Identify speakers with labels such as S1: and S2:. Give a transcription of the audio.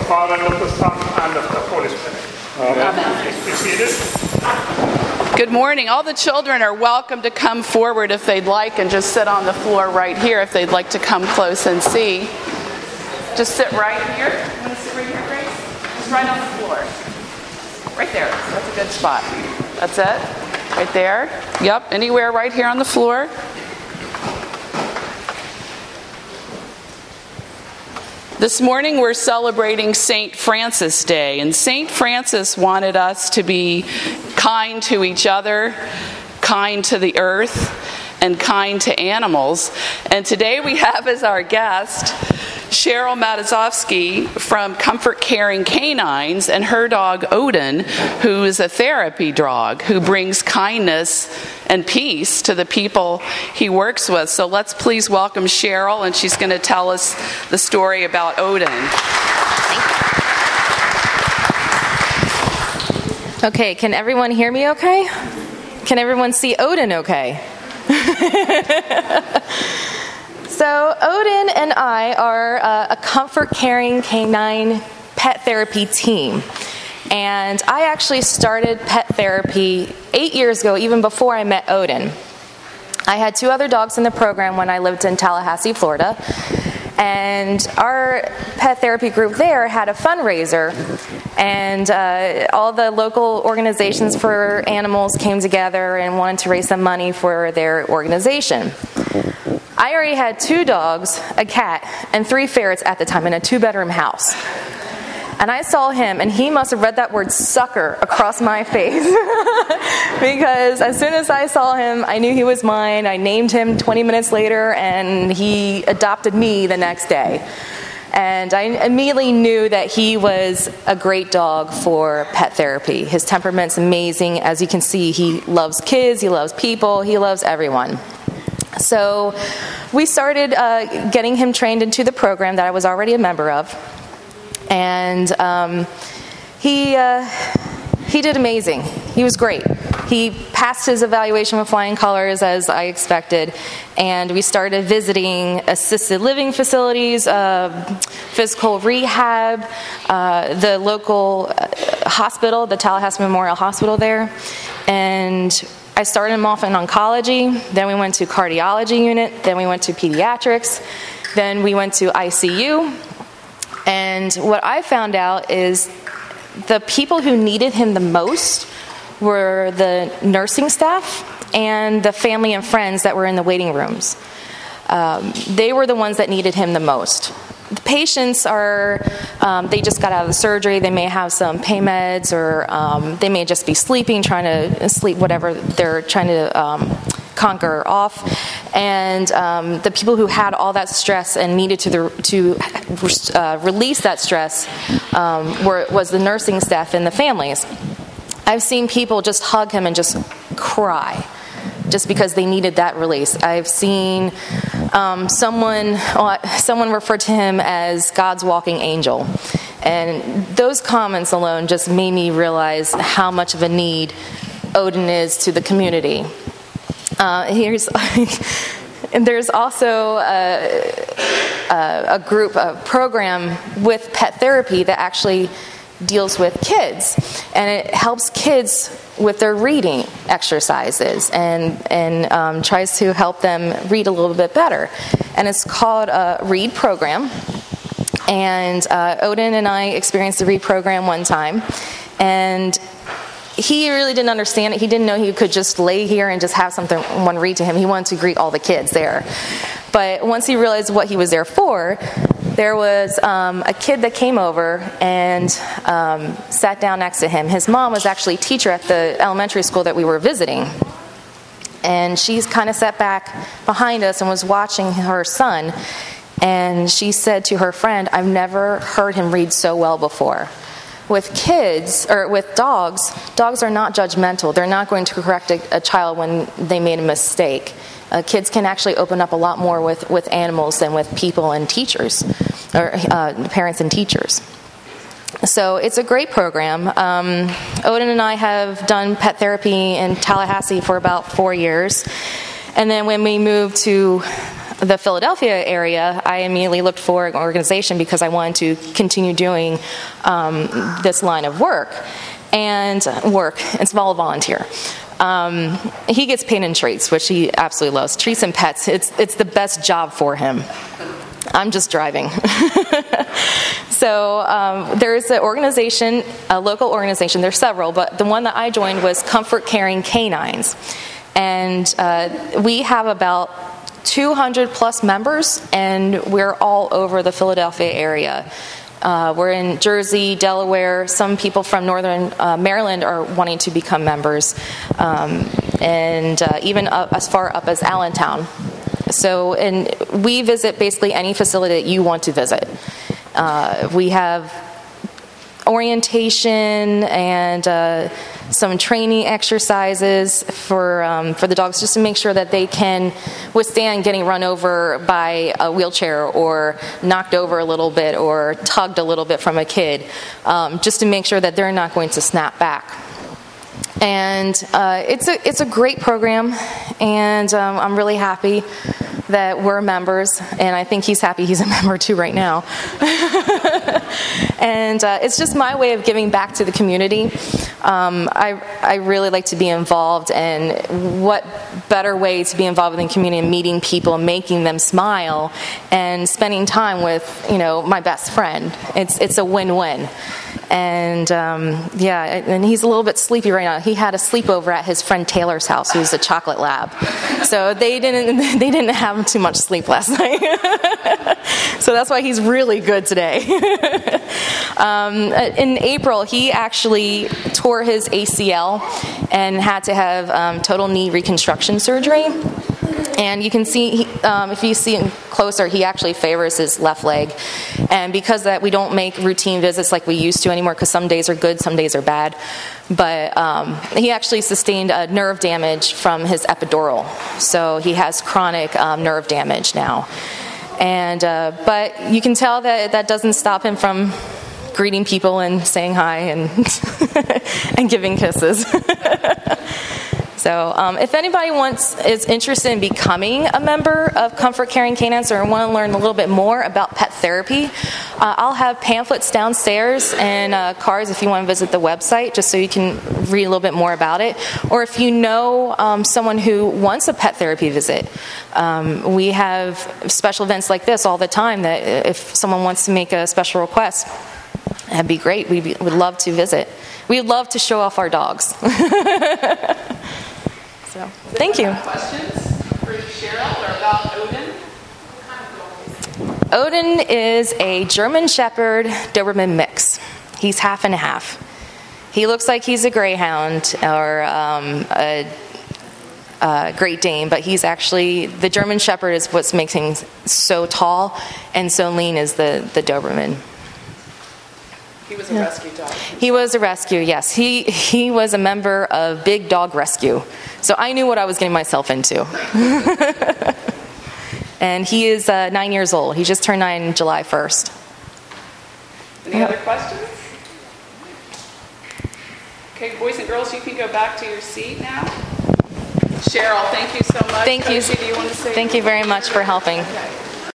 S1: Father, and of the Son, and of the Holy Spirit.
S2: Amen.
S1: Please be seated.
S2: Good morning. All the children are welcome to come forward if they'd like and just sit on the floor right here if they'd like to come close and see. Just sit right here. You want to sit right here, Grace? Just right on the floor. Right there. That's a good spot. That's it. Right there. Yep. Anywhere right here on the floor. This morning we're celebrating St. Francis Day, and St. Francis wanted us to be kind to each other, kind to the earth, and kind to animals. And today we have as our guest Cheryl Matazovsky from Comfort Caring Canines and her dog Odin, who is a therapy dog who brings kindness and peace to the people he works with. So let's please welcome Cheryl, and she's going to tell us the story about Odin.
S3: Okay, can everyone hear me okay? Can everyone see Odin okay? So Odin and I are a Comfort Caring Canine pet therapy team. And I actually started pet therapy 8 years ago, even before I met Odin. I had 2 other dogs in the program when I lived in Tallahassee, Florida. And our pet therapy group there had a fundraiser. And all the local organizations for animals came together and wanted to raise some money for their organization. I already had 2 dogs, a cat, and 3 ferrets at the time in a 2-bedroom house. And I saw him, and he must have read that word sucker across my face. Because as soon as I saw him, I knew he was mine. I named him 20 minutes later, and he adopted me the next day. And I immediately knew that he was a great dog for pet therapy. His temperament's amazing. As you can see, he loves kids, he loves people, he loves everyone. So we started getting him trained into the program that I was already a member of. And he did amazing. He was great. He passed his evaluation with flying colors, as I expected. And we started visiting assisted living facilities, physical rehab, the local hospital, the Tallahassee Memorial Hospital there. And I started him off in oncology, then we went to cardiology unit, then we went to pediatrics, then we went to ICU. And what I found out is the people who needed him the most were the nursing staff and the family and friends that were in the waiting rooms. They were the ones that needed him the most. The patients are, they just got out of the surgery, they may have some pain meds, or they may just be sleeping, trying to sleep whatever they're trying to conquer off. And the people who had all that stress and needed to release that stress was the nursing staff and the families. I've seen people just hug him and just cry just because they needed that release. I've seen someone referred to him as God's walking angel. And those comments alone just made me realize how much of a need Odin is to the community. And there's also a group, a program with pet therapy that actually deals with kids, and it helps kids with their reading exercises and tries to help them read a little bit better. And it's called a READ program. And Odin and I experienced the READ program one time, and he really didn't understand it. He didn't know he could just lay here and just have someone read to him. He wanted to greet all the kids there. But once he realized what he was there for, there was a kid that came over and sat down next to him. His mom was actually a teacher at the elementary school that we were visiting. And she's kind of sat back behind us and was watching her son. And she said to her friend, "I've never heard him read so well before." With kids, or with dogs are not judgmental. They're not going to correct a child when they made a mistake. Kids can actually open up a lot more with animals than with people and teachers, or parents and teachers. So it's a great program. Odin and I have done pet therapy in Tallahassee for about 4 years. And then when we moved to the Philadelphia area, I immediately looked for an organization because I wanted to continue doing this line of work. And it's all volunteer. He gets paid in treats, which he absolutely loves. Treats and pets, it's the best job for him. I'm just driving. So there's an organization, a local organization, there's several, but the one that I joined was Comfort Caring Canines. And we have about 200 plus members, and we're all over the Philadelphia area. We're in Jersey, Delaware. Some people from northern Maryland are wanting to become members, and even as far up as Allentown. So, and we visit basically any facility that you want to visit. We have orientation and some training exercises for the dogs, just to make sure that they can withstand getting run over by a wheelchair or knocked over a little bit or tugged a little bit from a kid, just to make sure that they're not going to snap back. And it's a great program, and I'm really happy that we're members, and I think he's happy he's a member too right now. And it's just my way of giving back to the community. I really like to be involved, and what better way to be involved in the community and meeting people, making them smile, and spending time with, my best friend. It's a win-win. And and he's a little bit sleepy right now. He had a sleepover at his friend Taylor's house, who's a chocolate lab. So they didn't have too much sleep last night. So that's why he's really good today. In April, he actually tore his ACL and had to have total knee reconstruction surgery. And you can see, if you see him closer, he actually favors his left leg. And because of that, we don't make routine visits like we used to anymore, because some days are good, some days are bad. But he actually sustained a nerve damage from his epidural. So he has chronic nerve damage now. And but you can tell that doesn't stop him from greeting people and saying hi and and giving kisses. So if anybody is interested in becoming a member of Comfort Caring Canines or want to learn a little bit more about pet therapy, I'll have pamphlets downstairs and cards if you want to visit the website, just so you can read a little bit more about it. Or if you know someone who wants a pet therapy visit, we have special events like this all the time that if someone wants to make a special request, that'd be great. We would love to visit. We'd love to show off our dogs. So, thank you.
S2: Questions for Cheryl or about Odin?
S3: Odin is a German Shepherd Doberman mix. He's half and half. He looks like he's a Greyhound or a Great Dane, but he's actually, the German Shepherd is what makes him so tall and so lean is the Doberman.
S2: He was a rescue dog.
S3: He was a rescue, yes. He was a member of Big Dog Rescue. So I knew what I was getting myself into. And he is 9 years old. He just turned 9 July 1st.
S2: Any other questions? Okay, boys and girls, you can go back to your seat now. Cheryl, thank you so much.
S3: Thank you.
S2: Coachy, do you want to say
S3: Thank you very much for helping.
S2: Okay.